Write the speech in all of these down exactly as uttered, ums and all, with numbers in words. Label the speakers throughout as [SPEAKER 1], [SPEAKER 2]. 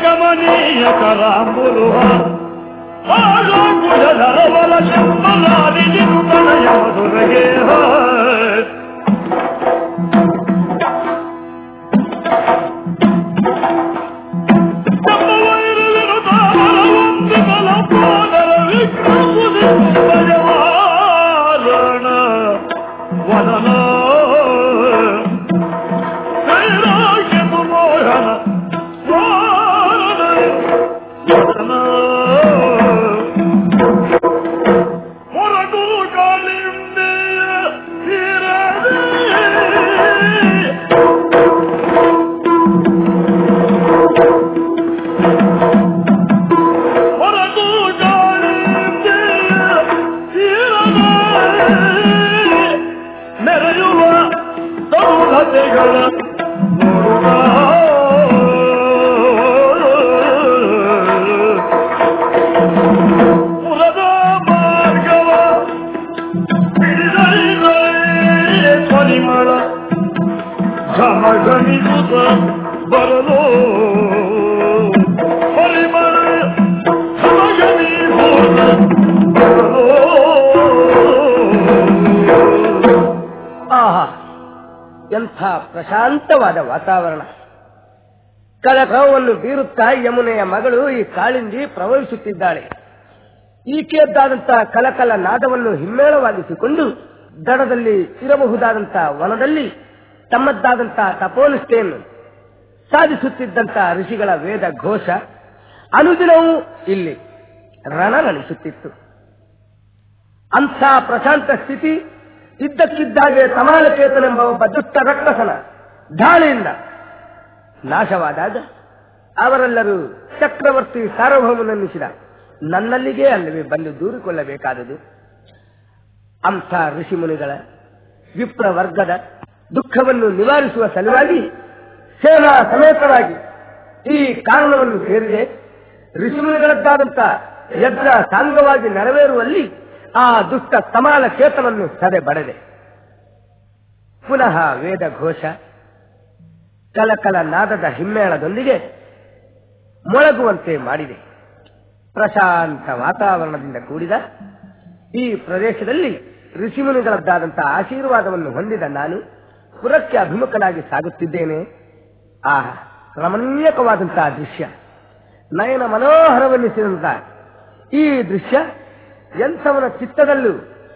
[SPEAKER 1] ಕಮನೀಯ ಕರಾಂಬುಲುಹ ಕುಜಧರವಲ ಶಂಬಲಾದಿಜಿನು ತನಯ ಮಧುರಗೆ ಚಂಬವೈರವಿರು ತಾವಲ ಒಂದು ಬಲ ಪೋದರ ವಿಕ್ರಮುದಿ ಭಜವಾರಣ ವದನ ಕೈರಾಗ್ಯಮು ಮೋಹನ ಹೊರಟು ಕಾಳಿಂದೆಯ ತೀರದೆ ಹೊರಟು ಕಾಳಿಂದೆಯ ತೀರದೆ ಮೆರೆಯುವ ಸೌಧತೆಗಳ ನೋಡುವ ಘಮಿಸುತ್ತ ಬರಲು ಪರಿಮಳ ಘಮಘಮೀಭೂತ ಬರಲು.
[SPEAKER 2] ಆಹಾ, ಎಂಥ ಪ್ರಶಾಂತವಾದ ವಾತಾವರಣ. ಕಳಕವನ್ನು ಬೀರುತ್ತಾ ಯಮುನೆಯ ಮಗಳು ಈ ಕಾಳಿಂದಿ ಪ್ರವಹಿಸುತ್ತಿದ್ದಾಳೆ. ಈಕೆಯದ್ದಾದಂತಹ ಕಲಕಲ ನಾದವನ್ನು ಹಿಮ್ಮೇಳವಾಗಿಸಿಕೊಂಡು ದಡದಲ್ಲಿ ಇರಬಹುದಾದಂತಹ ವನದಲ್ಲಿ ತಮ್ಮದ್ದಾದಂತಹ ತಪೋನಿಷ್ಠೆಯನ್ನು ಸಾಧಿಸುತ್ತಿದ್ದಂತಹ ಋಷಿಗಳ ವೇದ ಘೋಷ ಅನುದಿನವೂ ಇಲ್ಲಿ ರಣರಣಿಸುತ್ತಿತ್ತು. ಅಂಥ ಪ್ರಶಾಂತ ಸ್ಥಿತಿ ಇದ್ದಕ್ಕಿದ್ದಾಗೆ ಸಮಾಲಕೇತನೆಂಬ ಒಬ್ಬ ದುಷ್ಟ ರಕ್ಕಸನ ದಾಳಿಯಿಂದ ನಾಶವಾದಾಗ ಅವರೆಲ್ಲರೂ ಚಕ್ರವರ್ತಿ ಸಾರ್ವಭೌಮನೆನ್ನಿಸಿದ ನನ್ನಲ್ಲಿಗೆ ಅಲ್ಲವೇ ಬಂದು ದೂರಿಕೊಳ್ಳಬೇಕಾದುದು. ಅಂಥ ಋಷಿಮುನಿಗಳ ವಿಪ್ರ ವರ್ಗದ ದುಃಖವನ್ನು ನಿವಾರಿಸುವ ಸಲುವಾಗಿ ಸೇನಾ ಸಮೇತರಾಗಿ ಈ ಕಾರಣವನ್ನು ಸೇರಿದೆ. ಋಷಿಮುನಿಗಳದ್ದಾದಂಥ ಯಜ್ಞ ಸಾಂಗವಾಗಿ ನೆರವೇರುವಲ್ಲಿ ಆ ದುಷ್ಟ ಸಮಾಲ ಚೇತನನ್ನು ಸದೆ ಬಡೆದೆ. ಪುನಃ ವೇದ ಘೋಷ ಕಲಕಲ ನಾದದ ಹಿಮ್ಮೇಳದೊಂದಿಗೆ ಮೊಳಗುವಂತೆ ಮಾಡಿದೆ. ಪ್ರಶಾಂತ ವಾತಾವರಣದಿಂದ ಕೂಡಿದ ಈ ಪ್ರದೇಶದಲ್ಲಿ ಋಷಿಮುನಿಗಳದ್ದಾದಂತಹ ಆಶೀರ್ವಾದವನ್ನು ಹೊಂದಿದ ನಾನು ಪುರಕ್ಕೆ ಅಭಿಮುಖನಾಗಿ ಸಾಗುತ್ತಿದ್ದೇನೆ. ಆ ರಮಣೀಯಕವಾದಂತಹ ದೃಶ್ಯ, ನಯನ ಮನೋಹರವೆನ್ನಿಸಿದಂತಹ ಈ ದೃಶ್ಯ ಎಂಥವನ ಚಿತ್ತದಲ್ಲೂ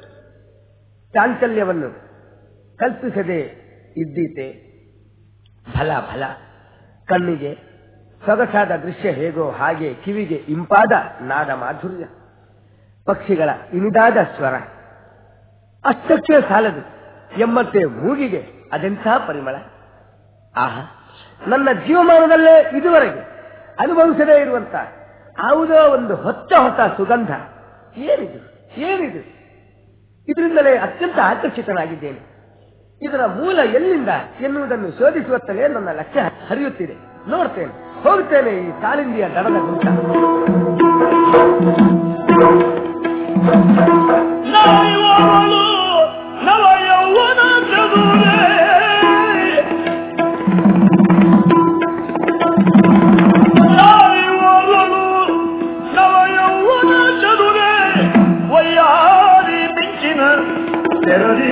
[SPEAKER 2] ಚಾಂಚಲ್ಯವನ್ನು ಕಲ್ಪಿಸದೆ ಇದ್ದೀತೆ. ಫಲ ಫಲ ಕಣ್ಣಿಗೆ ಸೊಗಸಾದ ದೃಶ್ಯ ಹೇಗೋ ಹಾಗೆ ಕಿವಿಗೆ ಇಂಪಾದ ನಾದ ಮಾಧುರ್ಯ, ಪಕ್ಷಿಗಳ ಇನಿದಾದ ಸ್ವರ ಅಷ್ಟಕ್ಕೆ ಸಾಲದು ಎಂಬಂತೆ ಮೂಗಿಗೆ ಅದೆಂಥ ಪರಿಮಳ. ಆಹಾ, ನನ್ನ ಜೀವಮಾನದಲ್ಲೇ ಇದುವರೆಗೆ ಅನುಭವಿಸದೇ ಇರುವಂತ ಯಾವುದೋ ಒಂದು ಹೊತ್ತ ಹೊಸ ಸುಗಂಧ. ಏನಿದು ಏನಿದು ಇದರಿಂದಲೇ ಅತ್ಯಂತ ಆಕರ್ಷಿತನಾಗಿದ್ದೇನೆ. ಇದರ ಮೂಲ ಎಲ್ಲಿಂದ ಎನ್ನುವುದನ್ನು ಶೋಧಿಸುವತ್ತಲೇ ನನ್ನ ಲಕ್ಷ್ಯ ಹರಿಯುತ್ತಿದೆ. ನೋಡ್ತೇನೆ, ಹೋಗುತ್ತೇನೆ ಈ ಕಾಳಿಂದಿಯ ದಡದ ಗುಂಟ.
[SPEAKER 1] ನವಯೌವನ ಚದುರೆ ನವಯೌವನ ಚದುರೆ ವಯ್ಯಾರಿ ಮಿಂಚಿನ ತೆರದಿ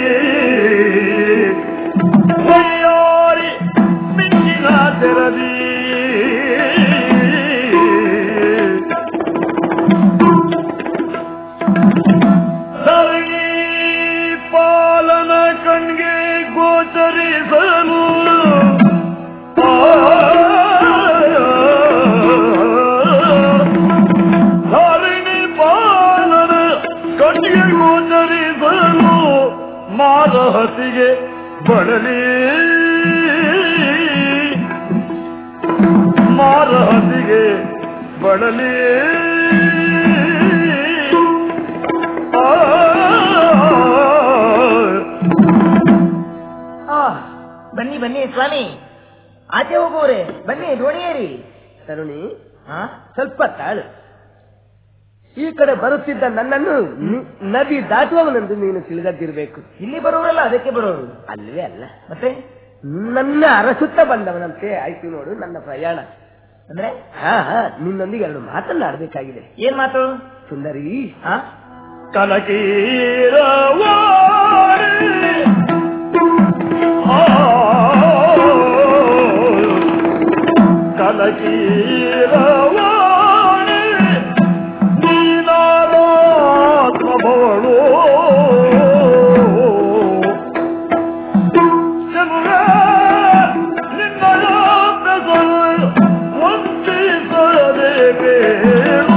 [SPEAKER 1] ವಯ್ಯಾರಿ ಮಿಂಚಿನ ತೆರದಿ ಕಣ್ಗೆ ಗೋಚರಿಸಲು ಧಾರಿಣಿ ಪಾಲನ ಕಣ್ಗೆ ಗೋಚರಿಸಲು ಮಾರಹತಿಗೆ ಬಡಲಿ ಮಾರಹತಿಗೆ ಬಡಲಿ
[SPEAKER 3] ಬನ್ನಿ ಬನ್ನಿ ಸ್ವಾಮಿ, ಆಚೆ ಹೋಗುವರೆ ಬನ್ನಿ, ದೋಣಿಯೇರಿ.
[SPEAKER 2] ತರುಣಿ,
[SPEAKER 3] ಹಾ
[SPEAKER 2] ಸ್ವಲ್ಪ ತಾಳು. ಈ ಕಡೆ ಬರುತ್ತಿದ್ದ ನನ್ನನ್ನು ನದಿ ದಾಟುವವನೆಂದು ನೀನು ತಿಳಿದದ್ದಿರಬೇಕು.
[SPEAKER 3] ಇಲ್ಲಿ ಬರುವವರಲ್ಲ ಅದಕ್ಕೆ ಬರೋರು
[SPEAKER 2] ಅಲ್ವೇ ಅಲ್ಲ,
[SPEAKER 3] ಮತ್ತೆ
[SPEAKER 2] ನನ್ನ ಅರಸುತ್ತ ಬಂದವನಂತೆ ಆಯ್ತು ನೋಡು ನನ್ನ ಪ್ರಯಾಣ.
[SPEAKER 3] ಅಂದ್ರೆ
[SPEAKER 2] ಹಾ ಹಾ ನಿನ್ನೊಂದಿಗೆ ಎರಡು ಮಾತನ್ನಾಡಬೇಕಾಗಿದೆ.
[SPEAKER 3] ಏನ್ ಮಾತು?
[SPEAKER 2] ಸುಂದರಿ,
[SPEAKER 3] ಹಾ
[SPEAKER 1] ಕಲಕೀರವಾಣಿ ಕಲಕೀರವಾಣಿ ನೀನಾತ್ಮಭವಳು ನಿನ್ನಯ ಬೆಸರು ವಂಚಿಸದೆ ಬೇರು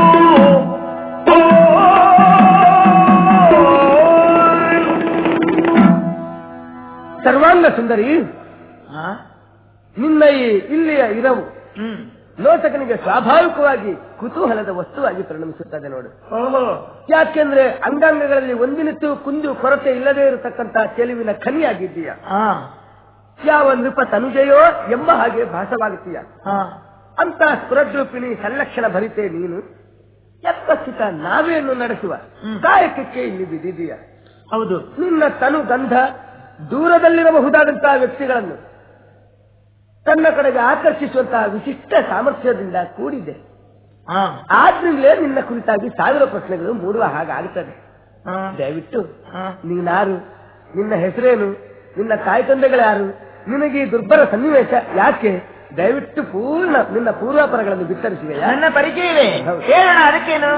[SPEAKER 2] ಸರ್ವಾಂಗ ಸುಂದರಿ, ನಿನ್ನ ಈ ಇಲ್ಲಿಯ ಇರವು ಲೋಚಕನಿಗೆ ಸ್ವಾಭಾವಿಕವಾಗಿ ಕುತೂಹಲದ ವಸ್ತುವಾಗಿ ಪರಿಣಮಿಸುತ್ತದೆ ನೋಡು. ಯಾಕೆಂದ್ರೆ ಅಂಗಾಂಗಗಳಲ್ಲಿ ಒಂದಿನಿತ್ತು ಕುಂದು ಕೊರತೆ ಇಲ್ಲದೆ ಇರತಕ್ಕಂತ ಚೆಲುವಿನ ಖನಿಯಾಗಿದ್ದೀಯ. ಯಾವ ನೃಪ ತನುಜೆಯೋ ಎಂಬ ಹಾಗೆ ಭಾಸವಾಗುತ್ತೀಯ. ಅಂತ ಸ್ಫುರದ್ರೂಪಿಣಿ ಸಂಲಕ್ಷಣ ಭರಿತೆ ನೀನು ಎಪ್ಪಸ್ಥಿತ ನಾವೆಯನ್ನು ನಡೆಸುವ ಕಾಯಕಕ್ಕೆ ಇಲ್ಲಿ ಬಿದ್ದಿದ್ದೀಯ.
[SPEAKER 3] ಹೌದು,
[SPEAKER 2] ನಿನ್ನ ತನು ಗಂಧ ದೂರದಲ್ಲಿರಬಹುದಾದಂತಹ ವ್ಯಕ್ತಿಗಳನ್ನು ತನ್ನ ಕಡೆಗೆ ಆಕರ್ಷಿಸುವಂತಹ ವಿಶಿಷ್ಟ ಸಾಮರ್ಥ್ಯದಿಂದ ಕೂಡಿದೆ. ಆದ್ರಿಂದಲೇ ನಿನ್ನ ಕುರಿತಾಗಿ ಸಾವಿರ ಪ್ರಶ್ನೆಗಳು ಮೂಡುವ ಹಾಗಾಗುತ್ತದೆ. ದಯವಿಟ್ಟು ನೀನಾರು, ನಿನ್ನ ಹೆಸರೇನು, ನಿನ್ನ ತಾಯಿ ತಂದೆಗಳ್ಯಾರು, ನಿನಗೆ ಈ ದುರ್ಬರ ಸನ್ನಿವೇಶ ಯಾಕೆ, ದಯವಿಟ್ಟು ಪೂರ್ಣ ನಿನ್ನ ಪೂರ್ವಾಪರಗಳನ್ನು ಬಿತ್ತರಿಸಿವೆ.
[SPEAKER 3] ನನ್ನ ಪರಿಚಯವೇ ಹೇಳೋಣ, ಅದಕ್ಕೇನು?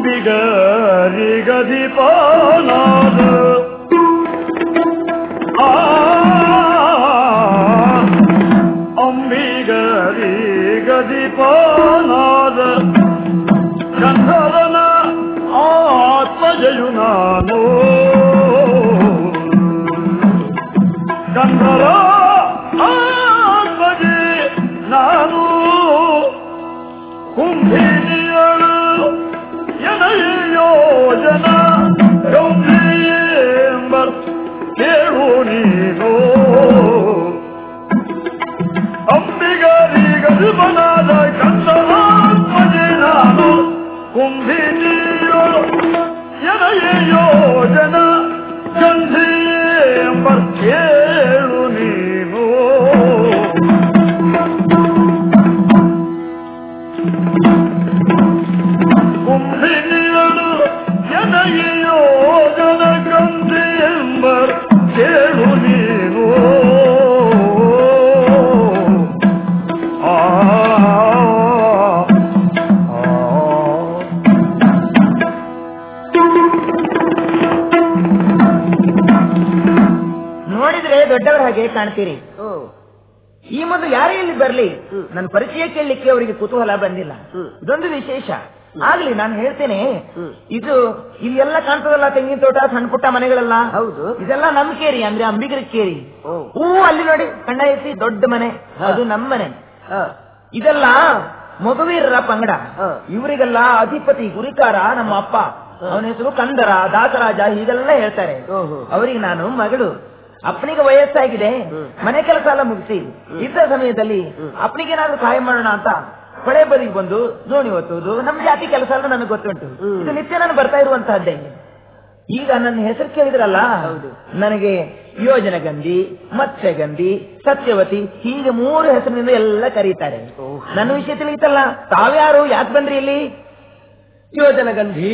[SPEAKER 1] ಅಂಬಿಗರಿಗದಿಪಾನಾದ ಅಂಬಿಗರಿಗದಿಪಾನಾದ ಗಂಧರ್ವನ ಆತ್ಮಜಯು ನಾನು ಗಂಧರ್ವ ಆತ್ಮಜೆ ನಾನು ಕುಂಭಿನಿಯಳು ಯೋಜನ ಗೌಂಭೀಯೆಂಬರ್ ಕೇಳು ನೀನು ಅಂಬಿಗರಿಗದಿಪನಾದ ಗಂಧರ್ವಾತ್ಮಜೆ ನಾನು ಕುಂಭಿನಿಯಳು ಯೋಜನ ಗಂಧೀಯೆಂಬರ್ ಕೇಳು ನೀನು ಕುಂಭಿನಿಯಳು ಯೋಜನ ಗಂಧೀಯೆಂಬರ್ ಕೇಳು ನೀನು
[SPEAKER 3] ನೋಡಿದ್ರೆ ದೊಡ್ಡವರ ಹಾಗೆ ಕಾಣ್ತೀರಿ. ಈ ಮೊದಲು ಯಾರೇ ಇಲ್ಲಿ ಬರ್ಲಿ ನನ್ನ ಪರಿಚಯ ಕೇಳಲಿಕ್ಕೆ ಅವರಿಗೆ ಕುತೂಹಲ ಬಂದಿಲ್ಲ. ಇದೊಂದು ವಿಶೇಷ. ಆಗ್ಲಿ, ನಾನು ಹೇಳ್ತೇನೆ, ಇದು ಇಲ್ಲಿ ಎಲ್ಲ ಕಾಣ್ತದಲ್ಲ, ತೆಂಗಿನ ತೋಟ, ಸಣ್ಣ ಪುಟ್ಟ ಮನೆಗಳೆಲ್ಲ.
[SPEAKER 2] ಹೌದು,
[SPEAKER 3] ಇದೆಲ್ಲ ನಮ್ ಕೇರಿ, ಅಂದ್ರೆ ಅಂಬಿಗರ ಕೇರಿ. ಹೂ ಅಲ್ಲಿ ನೋಡಿ, ಕಣ್ಣ ಎತ್ತಿ ದೊಡ್ಡ ಮನೆ, ಅದು ನಮ್ಮ ಮನೆ. ಇದೆಲ್ಲ ಮಗುವೀರರ ಪಂಗಡ. ಇವರಿಗೆಲ್ಲ ಅಧಿಪತಿ ಗುರಿಕಾರ ನಮ್ಮ ಅಪ್ಪ. ಅವನ ಹೆಸರು ಕಂದರ, ದಾಸರಾಜ, ಹೀಗೆಲ್ಲ ಹೇಳ್ತಾರೆ. ಅವರಿಗೆ ನಾನು ಮಗಳು. ಅಪ್ಪನಿಗೆ ವಯಸ್ಸಾಗಿದೆ, ಮನೆ ಕೆಲಸ ಎಲ್ಲ ಮುಗಿಸಿ ಇದ್ದ ಸಮಯದಲ್ಲಿ ಅಪ್ಪನಿಗೇನಾದ್ರೂ ಸಹಾಯ ಮಾಡೋಣ ಅಂತ ಹೊಳೆ ಬದಿಗೆ ಬಂದು ದೋಣಿ ಒತ್ತುವುದು, ನಮ್ ಜಾತಿ ಕೆಲಸ ಎಲ್ಲ ನನಗೆ ಗೊತ್ತುಂಟು. ಇದು ನಿತ್ಯ ನಾನು ಬರ್ತಾ ಇರುವಂತಹದ್ದೇ. ಈಗ ನನ್ನ ಹೆಸರು ಕೇಳಿದ್ರಲ್ಲ, ನನಗೆ ಯೋಜನಗಂಧಿ, ಮತ್ಸ್ಯಗಂಧಿ, ಸತ್ಯವತಿ, ಹೀಗೆ ಮೂರು ಹೆಸರಿನಿಂದ ಎಲ್ಲ ಕರೀತಾರೆ. ನನ್ನ ವಿಷಯ ತಿಳಿಯಿತಲ್ಲ, ತಾವ್ಯಾರು, ಯಾಕೆ ಬಂದ್ರಿ ಇಲ್ಲಿ?
[SPEAKER 2] ಯೋಜನಗಂಧಿ,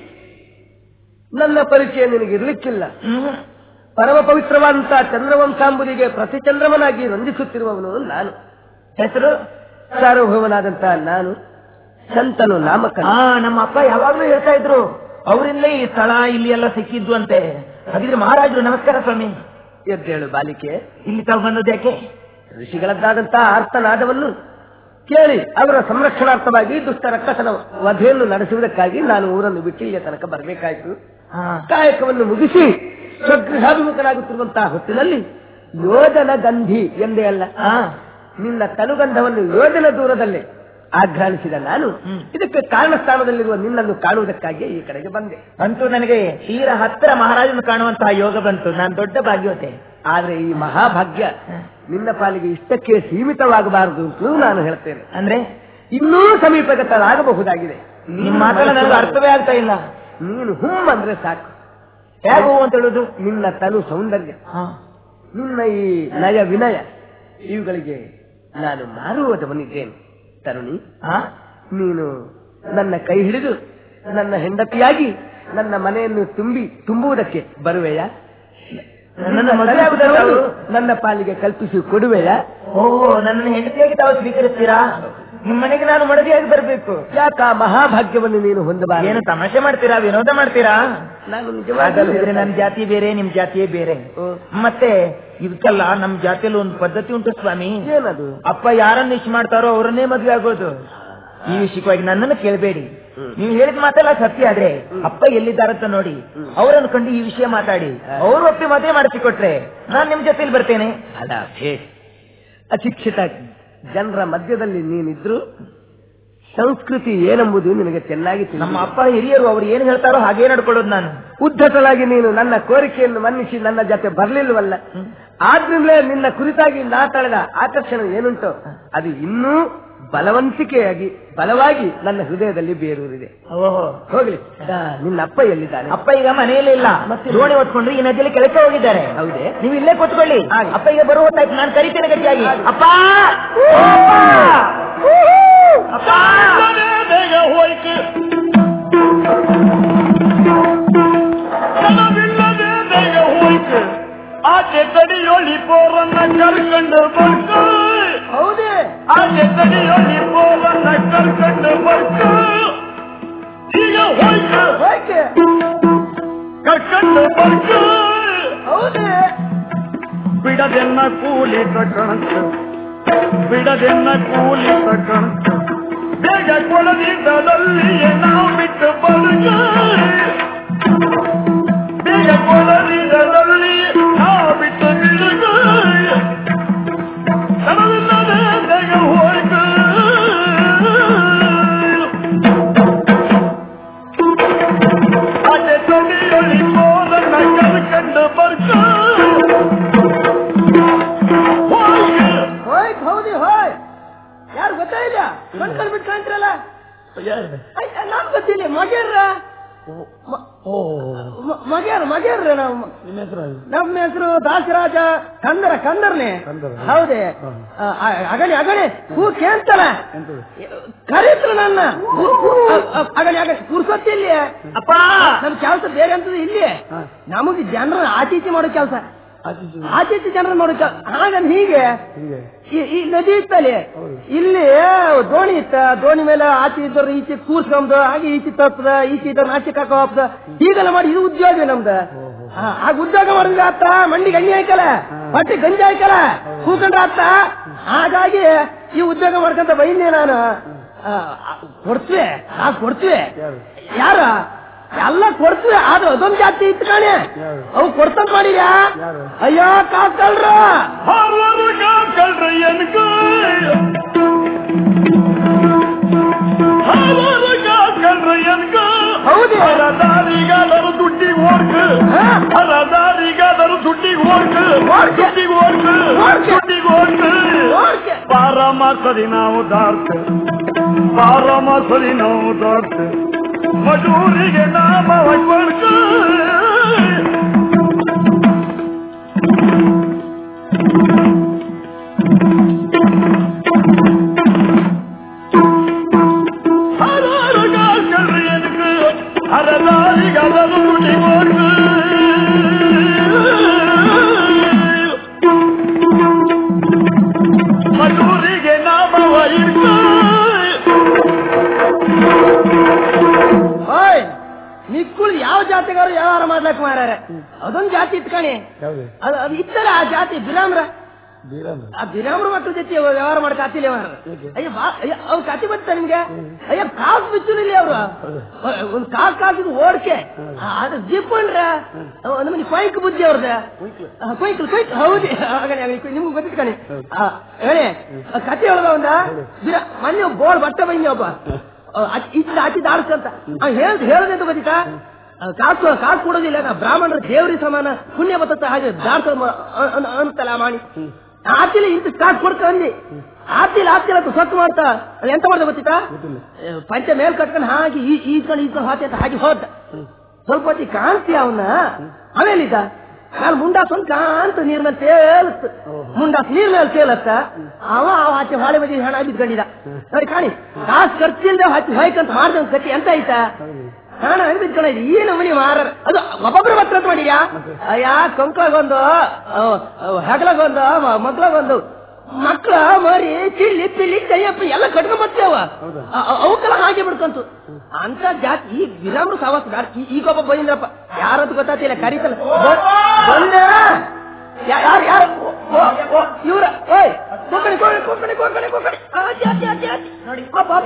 [SPEAKER 2] ನನ್ನ ಪರಿಚಯ ನಿನಗಿರ್ಲಿಕ್ಕಿಲ್ಲ. ಪರಮ ಪವಿತ್ರವಾದಂತ ಚಂದ್ರವಂಶಾಂಬುದಿಗೆ ಪ್ರತಿಚಂದ್ರಮನಾಗಿ ರಂಜಿಸುತ್ತಿರುವವನು ನಾನು. ಹೆಸರು ಸಾರ್ವಭೌಮನಾದಂತ ನಾನು, ಶಂತನು ನಾಮಕ.
[SPEAKER 3] ನಮ್ಮ ಅಪ್ಪ ಯಾವಾಗ್ಲೂ ಹೇಳ್ತಾ ಇದ್ರು, ಅವರಿಂದಲೇ ಈ ಸ್ಥಳ ಇಲ್ಲಿ ಎಲ್ಲ ಸಿಕ್ಕಿದ್ದು ಅಂತೆ. ಹಾಗಿದ್ರೆ ಮಹಾರಾಜರು ನಮಸ್ಕಾರ ಸ್ವಾಮಿ.
[SPEAKER 2] ಎದ್ದೇಳು ಬಾಲಿಕೆ,
[SPEAKER 3] ಇಲ್ಲಿ ತಾವು ಬಂದದ್ದು ಯಾಕೆ?
[SPEAKER 2] ಋಷಿಗಳದ್ದಾದಂತಹ ಆರ್ತನಾದವನ್ನು ಕೇಳಿ ಅವರ ಸಂರಕ್ಷಣಾರ್ಥವಾಗಿ ದುಷ್ಟ ರಕ್ಕಸನ ವಧೆಯನ್ನು ನಡೆಸುವುದಕ್ಕಾಗಿ ನಾನು ಊರನ್ನು ಬಿಟ್ಟು ಇಲ್ಲಿಯ ತನಕ ಬರಬೇಕಾಯಿತು. ಕಾಯಕವನ್ನು ಮುಗಿಸಿ ಸ್ವಗೃಹಾಭಿಮುಖರಾಗುತ್ತಿರುವಂತಹ ಹೊತ್ತಿನಲ್ಲಿ ಯೋಜನ ಗಂಧಿ ಎಂದೇ ಅಲ್ಲ, ನಿನ್ನ ತನುಗಂಧವನ್ನು ಯೋಜನ ದೂರದಲ್ಲೇ ಆಘ್ರಾಣಿಸಿದ ನಾನು ಇದಕ್ಕೆ ಕಾರಣ ಸ್ಥಾನದಲ್ಲಿರುವ ನಿನ್ನನ್ನು ಕಾಣುವುದಕ್ಕಾಗಿ ಈ ಕಡೆಗೆ ಬಂದೆ.
[SPEAKER 3] ಅಂತೂ ನನಗೆ ತೀರ ಹತ್ತಿರ ಮಹಾರಾಜನು ಕಾಣುವಂತಹ ಯೋಗ ಬಂತು. ನಾನು ದೊಡ್ಡ ಭಾಗ್ಯವತೆ.
[SPEAKER 2] ಆದ್ರೆ ಈ ಮಹಾಭಾಗ್ಯ ನಿನ್ನ ಪಾಲಿಗೆ ಇಷ್ಟಕ್ಕೆ ಸೀಮಿತವಾಗಬಾರದು ಅಂತಲೂ ನಾನು ಹೇಳ್ತೇನೆ.
[SPEAKER 3] ಅಂದ್ರೆ
[SPEAKER 2] ಇನ್ನೂ ಸಮೀಪಗತರಾಗಬಹುದಾಗಿದೆ.
[SPEAKER 3] ನಿಮ್ಮ ಮಾತಲ್ಲ ನನಗೆ ಅರ್ಥವೇ ಆಗ್ತಾ ಇಲ್ಲ.
[SPEAKER 2] ನೀನು ಹುಮ್ ಅಂದ್ರೆ ಸಾಕು.
[SPEAKER 3] ಹೇಗೂ ಅಂತ ಹೇಳುದು?
[SPEAKER 2] ನಿನ್ನ ತನು ಸೌಂದರ್ಯ, ನಿನ್ನ ಈ ನಯ ವಿನಯ, ಇವುಗಳಿಗೆ ನಾನು ಮಾರುವುದವನಿದ್ದೇನೆ. ತರುಣಿ,
[SPEAKER 3] ಆ?
[SPEAKER 2] ನೀನು ನನ್ನ ಕೈ ಹಿಡಿದು ನನ್ನ ಹೆಂಡತಿಯಾಗಿ ನನ್ನ ಮನೆಯನ್ನು ತುಂಬಿ ತುಂಬುವುದಕ್ಕೆ ಬರುವೆಯಾ?
[SPEAKER 3] ನನ್ನ ಮದುವೆ ಆಗುವುದಲ್ಲ ಅವರು?
[SPEAKER 2] ನನ್ನ ಪಾಲಿಗೆ ಕಲ್ಪಿಸಿ ಕೊಡುವೆಯಾ?
[SPEAKER 3] ಓ, ನನ್ನ ಹೆಂಡತಿಯಾಗಿ ತಾವು ಸ್ವೀಕರಿಸ್ತೀರಾ? ನಿಮ್ಮ ಮನೆಗೆ ನಾನು ಮಡದಿಯಾಗಿ ಬರಬೇಕು.
[SPEAKER 2] ಯಾಕ ಮಹಾಭಾಗ್ಯವನ್ನು ನೀನು ಹೊಂದಬಾರದು?
[SPEAKER 3] ಏನು ತಮಾಷೆ ಮಾಡ್ತೀರಾ, ವಿನೋದ ಮಾಡ್ತೀರಾ?
[SPEAKER 2] ನಾನು
[SPEAKER 3] ಹಾಗಾದ್ರೆ ನಮ್ ಜಾತಿ ಬೇರೆ, ನಿಮ್ ಜಾತಿಯೇ ಬೇರೆ. ಮತ್ತೆ ಇದಕ್ಕೆಲ್ಲ ನಮ್ ಜಾತಿಯಲ್ಲಿ ಒಂದು ಪದ್ಧತಿ ಉಂಟು ಸ್ವಾಮಿ.
[SPEAKER 2] ಏನದು?
[SPEAKER 3] ಅಪ್ಪ ಯಾರನ್ನ ಇಷ್ಟ ಮಾಡ್ತಾರೋ ಅವ್ರನ್ನೇ ಮದ್ವೆ ಆಗೋದು. ಈ ವಿಷಯವಾಗಿ ನನ್ನನ್ನು ಕೇಳಬೇಡಿ. ನೀವು ಹೇಳಿದ ಮಾತೆಲ್ಲ ಸತ್ಯ ಆದ್ರೆ ಅಪ್ಪ ಎಲ್ಲಿದ್ದಾರಂತ ನೋಡಿ ಅವರನ್ನು ಕಂಡು ಈ ವಿಷಯ ಮಾತಾಡಿ ಅವರು ಒಪ್ಪಿ ಮದುವೆ ಮಾಡಿಸಿಕೊಟ್ರೆ ನಾನ್ ನಿಮ್ ಜೊತೆಲಿ ಬರ್ತೇನೆ.
[SPEAKER 2] ಅದ ಅಶಿಕ್ಷಿತ ಜನರ ಮಧ್ಯದಲ್ಲಿ ನೀನಿದ್ರು ಸಂಸ್ಕೃತಿ ಏನೆಂಬುದು ನಿನಗೆ ಚೆನ್ನಾಗಿ ತಿಳಿದಿದೆ.
[SPEAKER 3] ನಮ್ಮ ಅಪ್ಪ ಹಿರಿಯರು ಅವ್ರು ಏನ್ ಹೇಳ್ತಾರೋ ಹಾಗೇ ನಡ್ಕೊಳ್ಳೋದು ನಾನು.
[SPEAKER 2] ಉದ್ದಟಲಾಗಿ ನೀನು ನನ್ನ ಕೋರಿಕೆಯನ್ನು ಮನ್ನಿಸಿ ನನ್ನ ಜೊತೆ ಬರ್ಲಿಲ್ವಲ್ಲ, ಆದ್ರಿಂದಲೇ ನಿನ್ನ ಕುರಿತಾಗಿ ನಾ ತಳೆದ ಆಕರ್ಷಣೆ ಏನುಂಟು ಅದು ಇನ್ನೂ ಬಲವಂತಿಕೆಯಾಗಿ ಬಲವಾಗಿ ನನ್ನ ಹೃದಯದಲ್ಲಿ ಬೇರೂರಿದೆ. ಹೋಗ್ಲಿ, ನಿನ್ನ ಅಪ್ಪ ಎಲ್ಲಿದ್ದಾನೆ?
[SPEAKER 3] ಅಪ್ಪ ಈಗ ಮನೆಯಲ್ಲೇ ಇಲ್ಲ, ಮತ್ತೆ ದೋಣಿ ಹೊತ್ಕೊಂಡು ಈ ನದಿಯಲ್ಲಿ ಕೆಳಕ್ಕೆ ಹೋಗಿದ್ದಾರೆ.
[SPEAKER 2] ಹೌದೇ?
[SPEAKER 3] ನೀವು ಇಲ್ಲೇ ಕೂತ್ಕೊಳ್ಳಿ. ಅಪ್ಪ ಈಗ ಬರುವ ಹೊತ್ತಾಯ್ತು, ನಾನು ಕರಿತೇನೆ ಗಟ್ಟಿಯಾಗಿ. ಅಪ್ಪ
[SPEAKER 1] ಹೋಯ್ತು ಜನವಿಲ್ಲದೆ ಬೇಗ ಹೋಯ್ತು ಆಚೆ ತಡಿಯೊಳಿ ಪೋರನ್ನ ಕರ್ಕೊಂಡು ಬರ್ಕ.
[SPEAKER 2] ಹೌದೇ?
[SPEAKER 1] ಆಚೆ ತಡಿಯೊಳಿ ಪೋರನ್ನ ಕರ್ಕೊಂಡು ಬರ್ಕ. ಈಗ ಹೋಯ್ತು
[SPEAKER 2] ಹೋಯ್ಕೆ
[SPEAKER 1] ಕರ್ಕೊಂಡು ಬರ್ಕ.
[SPEAKER 2] ಹೌದೇ?
[SPEAKER 1] ಬಿಡದೆನ್ನ ಕೂಲಿ ತಕ್ಕಣಂತ ಬಿಡದೆನ್ನ ಕೂಲಿ ತಕ್ಕಣಂತ ಬೇಗ ಕೊಡದಿದ್ದದಲ್ಲಿಯೇ ನಾವು ಬಿಟ್ಟು ಬರುಗ. ಬೇಗ ಕೊಡದಿದ್ದದಲ್ಲಿ ನಾವು ಬಿಟ್ಟು ಬಿಡುಗ. ತಡವಿಲ್ಲದೆ ಬೇಗ ಹೋಯ್ತು ಆಚೆ ತಡಿಯೊಳಿ ಹೋದನ್ನ ಕರ್ಕೊಂಡು ಬರ್ಕ.
[SPEAKER 2] ಹೋಯ್ತು ಹೌದಿ ಹೋಯ್. ಯಾರು ಗೊತ್ತಾ ಇಲ್ಲ? ಕಣ್ಕಲ್ ಬಿಟ್ಟು ಕಾಣ್ತಿರಲ್ಲ, ನಾನ್ ಗೊತ್ತಿಲ್ಲ. ಮಗೇರ್ರ ಮಗೇರ್ ಮಗೇರ್ರ ನಮ್ಮ ನಮ್ಮ ಹೆಸರು ದಾಸರಾಜ ಕಂದರ ಕಂದರ್ನೆ. ಹೌದೇ? ಅಗಣಿ ಅಗಣಿ ಹೂ ಕೇಳ್ತಲ್ಲ ಕರೀತ್ರ ನನ್ನ ಅಗಣಿ ಅಗಣಿ ಪುರ್ಸೊತ್ತಿ ಇಲ್ಲಿ. ಅಪ್ಪ ನಮ್ ಕೆಲಸ ಬೇರೆ ಅಂತದ ಇಲ್ಲಿ. ನಮಗೆ ಜನರ ಆಚೀಚೆ ಮಾಡೋ ಕೆಲಸ, ಆಚೀಚೆ ಜನರ ಮಾಡೋ ಕೆಲಸ. ಹಾಗಂದ್ ಹೀಗೆ ಈ ನದಿ ಇತ್ತಲ್ಲಿ, ಇಲ್ಲಿ ದೋಣಿ ಇತ್ತ, ದೋಣಿ ಮೇಲೆ ಆಚೆ ಇದ್ದವ್ರು ಈಚೆ ಕೂರ್ಸ್ಕೊಂಬುದು, ಹಾಗೆ ಈಚೆ ತಪ್ಪದ, ಈಚೆ ಇದ್ದವ್ರು ಆಚೆ ಕಾಕ ಹೋಗ್ದ, ಹೀಗೆಲ್ಲ ಮಾಡಿ ಇದು ಉದ್ಯೋಗ ನಮ್ದು. ಆಗ ಉದ್ಯೋಗ ಮಾಡಿದ್ರೆ ಆತ ಮಂಡಿ ಗಂಜಿ ಹಾಕಲ್ಲ, ಬಟ್ಟೆ ಗಂಜಿ ಹಾಕಲ್ಲ, ಕೂಕೊಂಡ್ರೆ ಆತ. ಹಾಗಾಗಿ ಈ ಉದ್ಯೋಗ ಮಾಡ್ಕೊಂತ ಬೈನ್ನೆ ನಾನು. ಕೊಡ್ತೀವಿ ನಾವು ಕೊಡ್ತೀವಿ, ಯಾರ ಎಲ್ಲ ಕೊಡ್ತೀವಿ. ಆದ್ರೆ ಅದೊಂದು ಜಾತಿ ಇತ್ತು ಕಾಣೆ, ಅವು ಕೊಡ್ತಂತ ಮಾಡಿದ್ಯಾ? ಅಯ್ಯೋ ಕಾಕಲ್ರ
[SPEAKER 1] ಕಾಕಲ್ರ ಎನ್ಕ ಕಾಕಲ್ರ ಎನ್ಕ.
[SPEAKER 2] ಹೌದು,
[SPEAKER 1] ದಾರಿಗಾದರು ದುಡ್ಡಿಗೆ ಓಡ್ಕ, ಅಲ್ಲ ದಾರಿಗಾದರು ದುಡ್ಡಿಗೆ ಓಡ್ಕ, ದುಡ್ಡಿಗೆ ಓಡ್ಕ, ದುಡ್ಡಿಗೆ ಓಡ್ಕ. ಬಾರಮ್ಮ ಸರಿ ನಾವು ದಾರ್ತ, ಬಾರಮ್ಮ ಸರಿ ನಾವು ದಾರ್ತ ಮಜೂರಿಗೆ ನಾಮ ಕೊಡ್ಕ. ಹರಾರು ಕಾಕಲ್ರಿ ಎನ್ಕ ಹರದಾರಿಗಾದರು ದುಡ್ಡಿಗೆ ಓಡ್ಕ. ಮಜೂರಿಗೆ ನಾಮವ ಇರ್ಕ.
[SPEAKER 2] ನಿಕ್ಕುಳು ಯಾವ ಜಾತಿಗಾರು ವ್ಯವಹಾರ ಮಾಡ್ಲಕ್ ಮಾರಾರೆ, ಅದೊಂದು ಜಾತಿ ಇಟ್ಕಣಿ. ಅದು ಇತ್ತಲ್ಲ ಆ ಜಾತಿ ಬಿರಾಮ್ರ, ಆ ಬಿರಾಮ್ರ ಮಕ್ಕಳ ಜೊತೆ ವ್ಯವಹಾರ ಮಾಡಕ್ ಆತಿಲ್ಲ. ಅಯ್ಯ ಅವ್ರ ಕಾತಿ ಬರ್ತಾ ನಿಮ್ಗೆ? ಅಯ್ಯ ಕಾಸು ಬಿಚ್ಚುನಿಲ್ಲ ಅವ್ರು. ಒಂದ್ ಕಾಸು ಕಾಸಿಗೆ ಓಡ್ಕೆ ಅದು ಜಿಪ್ಪಣ್ರ ನಮಗೆ ಕೊಯ್ಕ್ ಬುದ್ಧಿ ಅವ್ರದ. ಕೊಯ್ಕ್ ಕೊಯ್ಕ್ ಹೌದು, ನಿಮ್ಗೆ ಗೊತ್ತಿಟ್ಕಣಿ. ಹೇಳಿ ಕತೆ ಹೇಳ್ದ ಒಂದ ಬಿರ ಮೊನ್ನೆ ಬೋಳ್ ಬಟ್ಟೆ ಬೈನಿ ಒಬ್ಬ ಇಷ್ಟ ಆಚಿ ದಾಡ್ಸಂತ ಹೇಳ್ದು ಹೇಳದೆ ಅಂತ ಗೊತ್ತಿತ್ತ. ಕಾಸು ಕಾಸು ಕೊಡೋದಿಲ್ಲ, ನಾ ಬ್ರಾಹ್ಮಣರ ದೇವ್ರಿ ಸಮಾನ ಪುಣ್ಯ ಬತ್ತ ಹಾಗೆ ದಾಡ್ಸ ಅಂತಲ್ಲ ಮಾಡಿ ಆತಿಲಿ ಇಂತ ಕಾಸು ಕೊಡ್ತ ಅಂದಿ. ಆತಿಲ್ಲ ಆತಿಲ್ಲ ಅಂತ ಸೊತ್ತು ಮಾಡ್ತಾ ಅದು ಎಂತ ಮಾಡ್ದ ಗೊತ್ತಿತ್ತ? ಪಂಚ ಮೇಲ್ ಕಟ್ಕೊಂಡು ಹಾಗೆ ಈಸ್ಕೊಂಡು ಈಸ್ಕೊಂಡು ಹಾತಿ ಅಂತ ಹಾಗೆ ಹೋದ. ಸ್ವಲ್ಪ ಹೊತ್ತಿ ಕಾಣ್ತಿ ಅವನ್ನ. ಆಮೇಲಿದ್ದ ನಾನು ಮುಂಡಾಸ್ ಒಂದು ಕಾಂತ ನೀರ್ ಮೇಲೆ ತೇಲತ್ ಮುಂಡಾಸ್ ನೀರ್ ಮೇಲೆ ತೇಲತ್ತ ಅವ ಅವ ಆಚೆ ಹೊಳೆ ಬದಿ ಹಣ ಬಿದ್ಕೊಂಡಿದ್ದ ನೋಡಿ ಕಾಣಿ ಕಾಸು ಖರ್ಚಿಲ್ದೆ ಹಚ್ಚಿ ಹೊಯ್ಕಂತ ಮಾಡ್ದ ಗತಿ ಎಂತ ಆಯ್ತಾ ಹಣ ಬಿದ್ಕೊಂಡಿದ್ದ ಈ ನಮನಿ ಮಾರ ಅದು ಒಬ್ಬೊಬ್ರು ಮಾತ್ರ ಮಾಡಿದ್ಯಾ ಅಯ್ಯ ಕೊಂಕ್ಳಗೊಂದು ಹೆಗಲಾಗೊಂದು ಮಗ್ಳಗೊಂದು ಮಕ್ಳ ಮರಿ ಚಿಳ್ಳಿ ಪಿಳ್ಳಿ ಕೈಯಪ್ಪ ಎಲ್ಲ ಕಟ್ಕೊಂಡ್ ಬರ್ತೀವ ಅವಕ್ಕೆಲ್ಲ ಹಾಗೆ ಬಿಡ್ಕೊಂತು ಅಂತ ಜಾತಿ ಈ ವಿರಾಮ್ರು ಸಾವಾಸ ಈಗೊಬ್ಬ ಬಂದ್ರಪ್ಪ ಯಾರದ್ದು ಗೊತ್ತಾತಿಲ್ಲ ಕರೀತಲ್ಲ ಬಂದ ಯಾರು ಯಾರು ಇವ್ರ ಓಯ್ ಕೋಕಣಿ ಕೋಕಣಿ ಕೋಕಣಿ ಕೋಕಣಿ ಕೋಕಣಿ ನೋಡಿ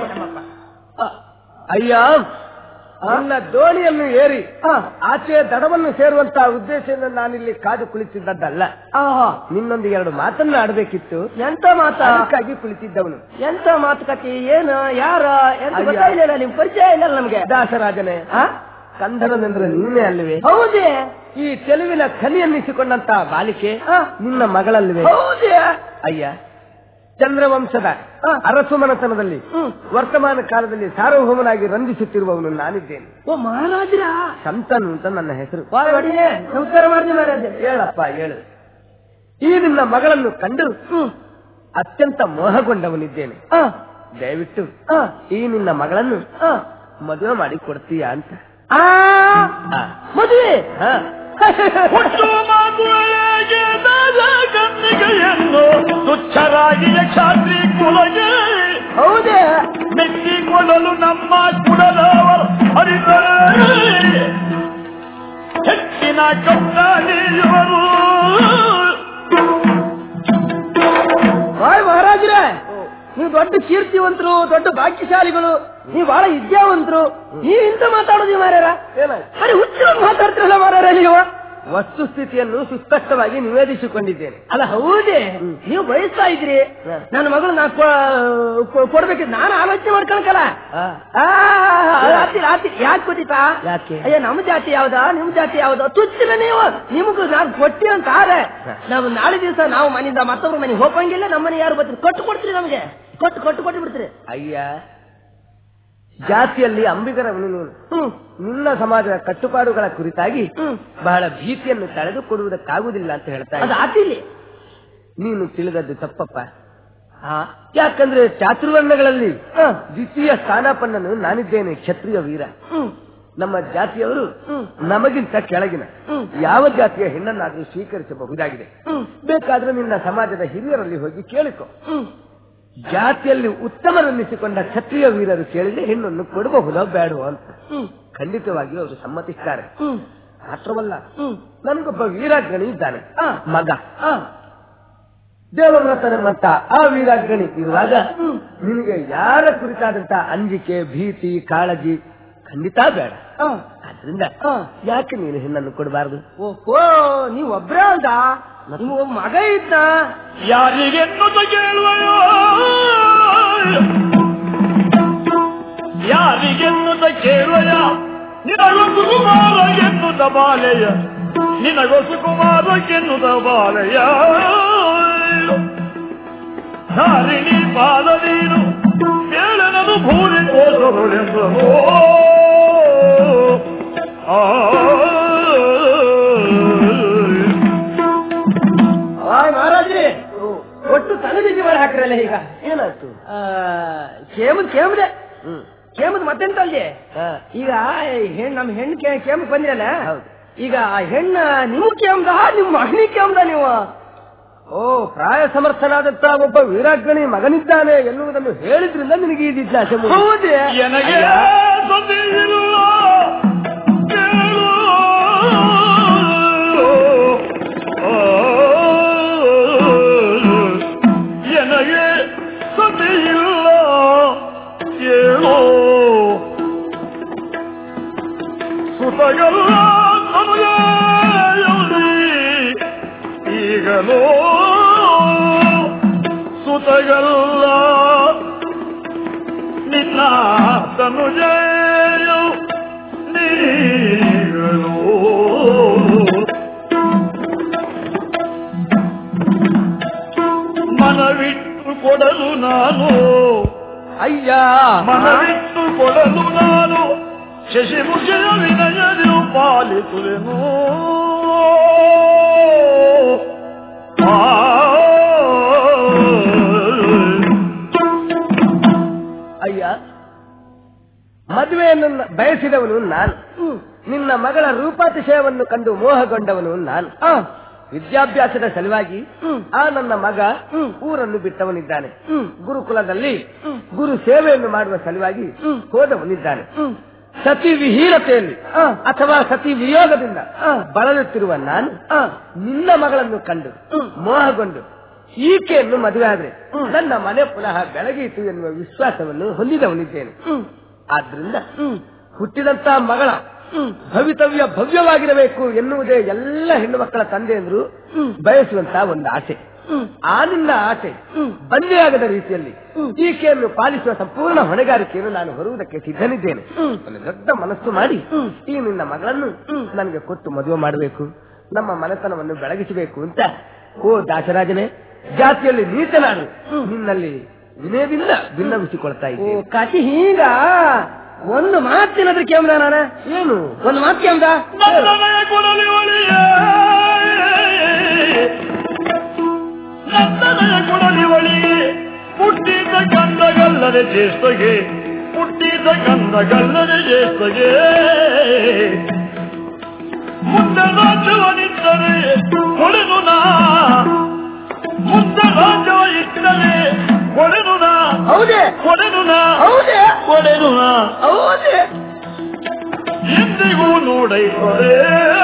[SPEAKER 2] ಅಯ್ಯ ನನ್ನ ದೋಣಿಯನ್ನು ಏರಿ ಆಚೆ ದಡವನ್ನು ಸೇರುವಂತಹ ಉದ್ದೇಶದಿಂದ ನಾನಿಲ್ಲಿ ಕಾದು ಕುಳಿತಿದ್ದದ್ದಲ್ಲ ನಿನ್ನೊಂದಿಗೆ ಎರಡು ಮಾತನ್ನ ಆಡಬೇಕಿತ್ತು ಎಂತ ಮಾತಾಗಿ ಕುಳಿತಿದ್ದವನು ಎಂತ ಮಾತುಕತೆ ಏನು ಯಾರ ಎಂತ ನಿಮ್ ಪರಿಚಯ ಇಲ್ಲ ನಮ್ಗೆ ದಾಸರಾಜನೇ ಕಂದನಂದ್ರೆ ನೀನೇ ಅಲ್ವೇ ಹೌದೇ ಈ ಚೆಲುವಿನ ಕಲಿಯನ್ನಿಸಿಕೊಂಡಂತ ಬಾಲಿಕೆ ನಿನ್ನ ಮಗಳಲ್ವೇ ಹೌದೇ ಅಯ್ಯ ಚಂದ್ರವಂಶದ ಅರಸು ಮನತನದಲ್ಲಿ ವರ್ತಮಾನ ಕಾಲದಲ್ಲಿ ಸಾರ್ವಭೌಮನಾಗಿ ರಂಜಿಸುತ್ತಿರುವವನು ನಾನಿದ್ದೇನೆ. ಓ ಮಹಾರಾಜರ ಸಂತನು ಅಂತ ನನ್ನ ಹೆಸರು. ನಮಸ್ಕಾರ ಮಾಡಿ ಮಹಾರಾಜ. ಹೇಳಪ್ಪ ಹೇಳು. ಈ ನಿನ್ನ ಮಗಳನ್ನು ಕಂಡು ಅತ್ಯಂತ ಮೋಹಗೊಂಡವನಿದ್ದೇನೆ. ದಯವಿಟ್ಟು ಈ ನಿನ್ನ ಮಗಳನ್ನು ಮದುವೆ ಮಾಡಿ ಕೊಡ್ತೀಯಾ ಅಂತ. ಮದುವೆ
[SPEAKER 1] ಕನ್ನಿಗೆಯನ್ನು ತುಚ್ಛರಾಗಿಯ ಕ್ಷಾತ್ರಿ ಕುಲಗೆ
[SPEAKER 2] ಹೌದೇ
[SPEAKER 1] ಮೆಚ್ಚಿಕೊಳ್ಳಲು ನಮ್ಮ ಕುಲದವರು ಹರಿದರೆ ಹೆಚ್ಚಿನ ಕಪ್ತಾನಿಯವರು.
[SPEAKER 2] ಮಹಾರಾಜರೇ, ನೀವು ದೊಡ್ಡ ಕೀರ್ತಿವಂತರು, ದೊಡ್ಡ ಭಾಗ್ಯಶಾಲಿಗಳು, ನೀವು ಬಹಳ ವಿದ್ಯಾವಂತರು. ನೀವು ಇಂತ ಮಾತಾಡೋದು ಮಾರ್ಯಾರ? ಅರೆ ಹುಚ್ಚ ಮಾತಾಡ್ತಿರಲ್ಲ ಮಾರ್ಯಾರ ನೀವು. ವಸ್ತುಸ್ಥಿತಿಯನ್ನು ಸುಸ್ಪಷ್ಟವಾಗಿ ನಿವೇದಿಸಿಕೊಂಡಿದ್ದೇನೆ. ಅಲ್ಲ ಹೌದೇ, ನೀವು ಬಯಸ್ತಾ ಇದ್ರಿ ನನ್ನ ಮಗಳು ನಾ ಕೊಡ್ಬೇಕಿದ್ ನಾನು ಆಲೋಚನೆ ಮಾಡ್ಕೊಳಕಲ್ಲ. ಯಾಕೆ ಗೊತ್ತಿತ್ತಾ? ಯಾಕೆ? ಅಯ್ಯ ನಮ್ಮ ಜಾತಿ ಯಾವ್ದಾ ನಿಮ್ ಜಾತಿ ಯಾವ್ದಾ ತುಚ್ಚಿನ ನೀವು ನಿಮಗೂ ನಾನು ಕೊಡ್ತೀನಿ ಅಂತ ಆದ್ರೆ ನಾವು ನಾಳೆ ದಿವಸ ನಾವು ಮನೆಯಿಂದ ಮತ್ತೊಬ್ರು ಮನೆಗೆ ಹೋಗಂಗಿಲ್ಲ. ನಮ್ಮ ಮನೆ ಯಾರು ಬರ್ತೀರಿ ಕೊಟ್ಟು ಕೊಡ್ತೀರಿ, ನಮ್ಗೆ ಕೊಟ್ಟು ಕೊಟ್ಟು ಕೊಟ್ಟು ಬಿಡ್ತೀರಿ. ಅಯ್ಯ ಜಾತಿಯಲ್ಲಿ ಅಂಬಿಗರವನು ನೀನು ನಿನ್ನ ಸಮಾಜದ ಕಟ್ಟುಪಾಡುಗಳ ಕುರಿತಾಗಿ ಬಹಳ ಭೀತಿಯನ್ನು ತಡೆದುಕೊಡುವುದಕ್ಕಾಗುವುದಿಲ್ಲ ಅಂತ ಹೇಳ್ತಾ ಇದ್ದೀನಿ. ನೀನು ತಿಳಿದದ್ದು ತಪ್ಪಪ್ಪ. ಯಾಕಂದ್ರೆ ಚಾತುರ್ವರ್ಣಗಳಲ್ಲಿ ದ್ವಿತೀಯ ಸ್ಥಾನಪನ್ನನು ನಾನಿದ್ದೇನೆ, ಕ್ಷತ್ರಿಯ ವೀರ. ನಮ್ಮ ಜಾತಿಯವರು ನಮಗಿಂತ ಕೆಳಗಿನ ಯಾವ ಜಾತಿಯ ಹೆಣ್ಣನ್ನಾದ್ರೂ ಸ್ವೀಕರಿಸಬಹುದಾಗಿದೆ. ಬೇಕಾದ್ರೆ ನಿನ್ನ ಸಮಾಜದ ಹಿರಿಯರಲ್ಲಿ ಹೋಗಿ ಕೇಳಿಕೊ. ಜಾತಿಯಲ್ಲಿ ಉತ್ತಮರೆನ್ನಿಸಿಕೊಂಡ ಕ್ಷತ್ರಿಯ ವೀರರು ಕೇಳಿದ್ರೆ ಹೆಣ್ಣನ್ನು ಕೊಡಬಹುದೋ ಬೇಡವೋ ಅಂತ. ಖಂಡಿತವಾಗಿಯೂ ಅವರು ಸಮ್ಮತಿಸ್ತಾರೆ. ಮಾತ್ರವಲ್ಲ, ನನಗೊಬ್ಬ ವೀರಾಗ್ರಣಿ ಇದ್ದಾನೆ, ಮಗ ದೇವವ್ರತನ ಮತ್ತ. ಆ ವೀರಾಗ್ರಣಿ ಇರುವಾಗ ನಿನಗೆ ಯಾರ ಕುರಿತಾದಂತ ಅಂಜಿಕೆ, ಭೀತಿ, ಕಾಳಜಿ ಖಂಡಿತ ಬೇಡ. ಆದ್ರಿಂದ ಯಾಕೆ ನೀನು ಹೆಣ್ಣನ್ನು ಕೊಡಬಾರದು? ಓಹೋ, ನೀವು ಒಬ್ಬರೇ ಅಲ್ದ, ನೀವು ಮಗ ಇದ್ದ.
[SPEAKER 1] ಯಾರಿಗೆನ್ನುತ್ತ ಕೇಳುವೆಯೋ, ಯಾರಿಗೆನ್ನುತ್ತ ಕೇಳುವೆಯ, ನಿನಗೊಸು ಕುಮಾರ ಎನ್ನುತ್ತ ಬಾಲೆಯ, ನಿನಗೊಸು ಕುಮಾರ ಎನ್ನುತ್ತ ಬಾಲೆಯ. ಧಾರಿಣಿ ಪಾದ ನೀನು ಕೇಳನದು ಭೂರಿ ಕೋಸರುಳೆಂಬೋ.
[SPEAKER 2] ಮಹಾರಾಜ್ರಿ ಒಟ್ಟು ತಲೆಬಿಸಿ ಮಾಡಿ ಹಾಕ್ರಲ್ಲ. ಈಗ ಏನಾಯ್ತು? ಕೇಮದ್ ಕೇಮದೆ ಕೇಮದ್ ಮತ್ತೆಂತ ಅಲ್ಲಿ ಈಗ ಹೆಣ್ಣು ನಮ್ಮ ಹೆಣ್ಣು ಕೇಮಕ್ ಬಂದಿರಲ್ಲ. ಈಗ ಆ ಹೆಣ್ಣ ನಿಮ್ ಕೇಮ್ದ ನಿಮ್ ಮಗನಿ ಕೇಮ್ದ ನೀವು? ಓ, ಪ್ರಾಯ ಸಮರ್ಥನಾದಂತ ಒಬ್ಬ ವೀರಾಗ್ರಣಿ ಮಗನಿದ್ದಾನೆ ಎನ್ನುವುದನ್ನು ಹೇಳಿದ್ರಿಂದ ನಿನಗೆ ಈ ಜಿಜ್ಞಾಸೆ. ಹೌದೇ?
[SPEAKER 1] ನನಗೆ ನನಗೆ ಸತಿಯಿಲ್ಲ ಕೇಳೋ, ಸುತಗಲ್ಲ ನಮಗೆ ಈಗಲೋ, ಸುತಗಲ್ಲ ನಿನ್ನ ತನುಜೆಯು ನೀಗಲೋ. ಮನವಿಟ್ಟು ಕೊಡಲು ನಾನು,
[SPEAKER 2] ಅಯ್ಯ
[SPEAKER 1] ಮನವಿಟ್ಟು ಕೊಡಲು ನಾನು ಶಶಿಮುಖಿಯ ವಿನಯದಿರು ಪಾಲಿಸುವೆನು.
[SPEAKER 2] ಅಯ್ಯ, ಮದುವೆಯನ್ನು ಬಯಸಿದವನು ನಾನು, ನಿನ್ನ ಮಗಳ ರೂಪಾತಿಶಯವನ್ನು ಕಂಡು ಮೋಹಗೊಂಡವನು ನಾನು. ವಿದ್ಯಾಭ್ಯಾಸದ ಸಲುವಾಗಿ ಆ ನನ್ನ ಮಗ ಊರನ್ನು ಬಿಟ್ಟವನಿದ್ದಾನೆ. ಗುರುಕುಲದಲ್ಲಿ ಗುರು ಸೇವೆಯನ್ನು ಮಾಡುವ ಸಲುವಾಗಿ ಹೋದವನಿದ್ದಾನೆ. ಸತಿ ವಿಹೀನತೆಯಲ್ಲಿ ಅಥವಾ ಸತಿ ವಿಯೋಗದಿಂದ ಬಳಲುತ್ತಿರುವ ನಾನು ನಿನ್ನ ಮಗಳನ್ನು ಕಂಡು ಮೋಹಗೊಂಡು ಈಕೆಯನ್ನು ಮದುವೆ ಆದ್ರೆ ನನ್ನ ಮನೆ ಪುನಃ ಬೆಳಗೀತು ಎನ್ನುವ ವಿಶ್ವಾಸವನ್ನು ಹೊಂದಿದವನಿದ್ದೇನೆ. ಆದ್ರಿಂದ ಹುಟ್ಟಿದಂತ ಮಗಳ ಭವಿತವ್ಯ ಭವ್ಯವಾಗಿರಬೇಕು ಎನ್ನುವುದೇ ಎಲ್ಲ ಹೆಣ್ಣು ಮಕ್ಕಳ ತಂದೆಯಂದ್ರು ಬಯಸುವಂತಹ ಒಂದು ಆಸೆ. ಆ ನಿನ್ನ ಆಸೆ ಬಂದೆಯಾಗದ ರೀತಿಯಲ್ಲಿ ಈಕೆಯನ್ನು ಪಾಲಿಸುವ ಸಂಪೂರ್ಣ ಹೊಣೆಗಾರಿಕೆಯನ್ನು ನಾನು ಹೊರುವುದಕ್ಕೆ ಸಿದ್ಧನಿದ್ದೇನೆ. ಒಂದು ದೊಡ್ಡ ಮನಸ್ಸು ಮಾಡಿ ಈ ನಿನ್ನ ಮಗಳನ್ನು ನನಗೆ ಕೊಟ್ಟು ಮದುವೆ ಮಾಡಬೇಕು, ನಮ್ಮ ಮನೆತನವನ್ನು ಬೆಳಗಿಸಬೇಕು ಅಂತ ಓ ದಾಸರಾಜನೇ, ಜಾತಿಯಲ್ಲಿ ನೀತನಾಡು ನಿನ್ನಲ್ಲಿ ವಿನಯದಿಂದ ಭಿನ್ನವಿಸಿಕೊಳ್ತಾ ಇದ್ದೆ.
[SPEAKER 4] ಕಾಶಿ ಹೀಗ ಒಂದು ಮಾತಿನದ್ರ ಕೇಮ್ದ ನಾನ ಏನು ಒಂದು ಮಾತು ಕೇಮ್ದ
[SPEAKER 1] ಕೊಡಲಿ ಒಳಿಯ ಕೊಡಲಿ ಒಳಿಯೇ ಹುಟ್ಟಿದ ಗಂಧಗಲ್ಲದೆ ಜ್ಯೇಷ್ಠಗೆ ಹುಟ್ಟಿದ ಗಂಧಗಲ್ಲದೆ ಜ್ಯೇಷ್ಠಗೆ ಮುಂದೆ ರಾಜ್ಯವನಿದ್ದರೆ ಕೊಡೆನು ನಾ ಮುಂದೆ ರಾಜ್ಯವ ಇದ್ದರೆ ಕೊಡೆನು ನಾ
[SPEAKER 4] ಹೌದೇ
[SPEAKER 1] ಕೊಡೆನು ನಾ
[SPEAKER 4] ಹೌದೇ
[SPEAKER 1] ಕೊಡೆನು ನಾ
[SPEAKER 4] ಹೌದೇ
[SPEAKER 1] ಎಂದಿಗೂ ನೋಡೈತದೆ.